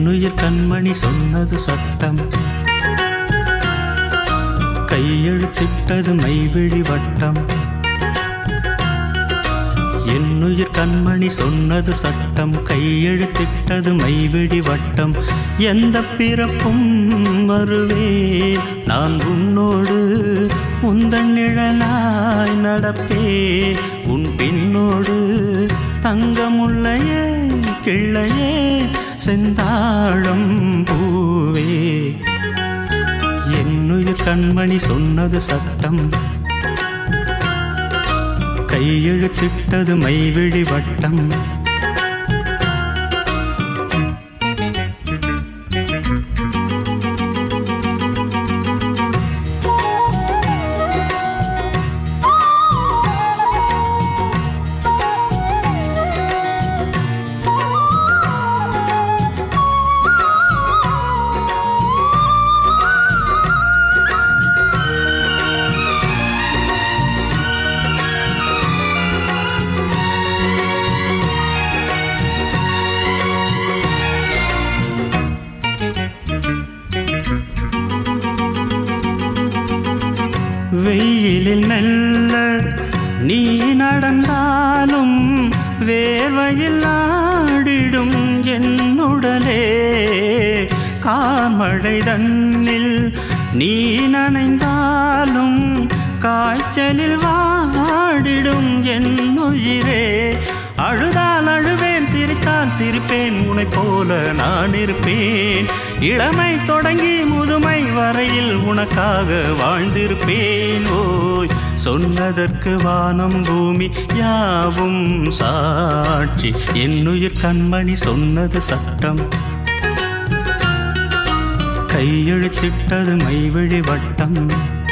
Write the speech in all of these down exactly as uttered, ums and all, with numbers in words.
என்னுயிர் கண்மணி சொன்னது சட்டம், கையெழுத்திட்டது மைவிழி வட்டம். என்னுயிர் கண்மணி சொன்னது சட்டம், கையெழுத்திட்டது மைவிழி வட்டம். எந்த பிறப்பும் வருவேன் நான் உன்னோடு, உந்தன் நிழலாய் நடப்பேன் உன் பின்னோடு. தங்கமுல்லையே கிள்ளையே செந்தாழம் பூவே, என்னுயிர் கண்மணி சொன்னது சட்டம், கையெழுத்திட்டது மைவிழி வட்டம். வெயிலில் மெல்ல நீ நடந்தாலும் வேர்வையில் ஆடிடும் என்னுடலே, கார்மழை தன்னில் நீ நனைந்தாலும் காய்ச்சலில் வாடிடும் என்னுயிரே. அழுதால் அழுவேன் சிரித்தால் சிரிப்பேன் உன்னை போல நான் இருப்பேன். இளமை தொடங்கி முதுமை வரையில் உனக்காக வாழ்ந்திருப்பேன். ஓய் சொன்னதற்கு வானம் பூமி யாவும் சாட்சி, என்னுயிர் கண்மணி சொன்னது சட்டம், கையெழுத்திட்டது மைவிழி வட்டம்.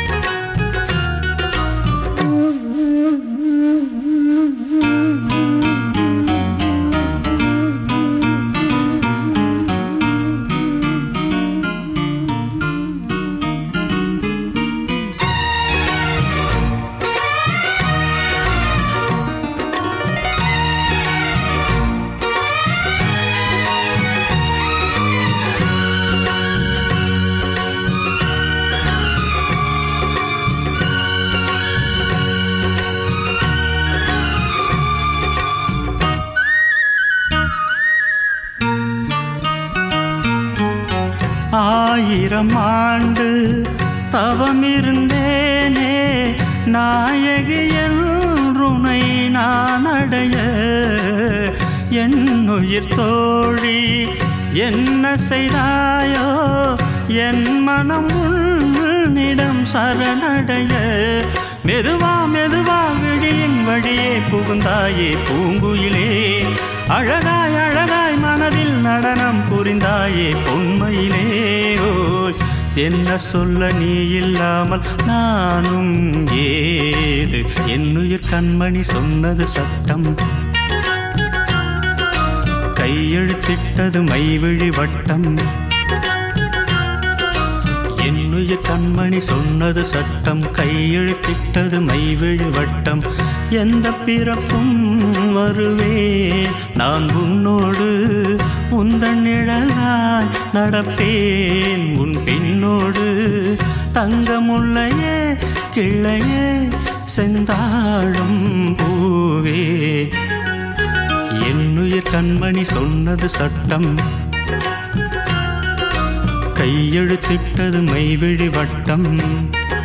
ஆயிரம் ஆண்டு தவமிருந்தேனே நாயகி என்றுனை நான் அடைய, என்னுயிர் தோழி என்ன செய்தாயோ என் மனம் உன்னிடம் சரணடைய. மெதுவா மெதுவா விழியின் வழியே புகுந்தாயே பூங்குயிலே, அழகாய் அழகாய் மனதில் நடனம் புரிந்தாயே பொன்மையிலே. ஓய் என்ன சொல்ல நீ இல்லாமல் நானும் ஏது, என்னுயிர் கண்மணி சொன்னது சட்டம், கையெழுத்திட்டது மைவிழி வட்டம். என்னுயிர் கண்மணி சொன்னது சட்டம், கையெழுத்திட்டது மைவிழி வட்டம். எந்த பிறப்பும் வருவேன் நான் உன்னோடு, உந்தன் நிழலாய் நடப்பேன் உன் பின்னோடு. தங்கமுல்லையே கிள்ளையே செந்தாழம் பூவே, என்னுயிர் கண்மணி சொன்னது சட்டம், கையெழுத்திட்டது மைவிழி வட்டம்.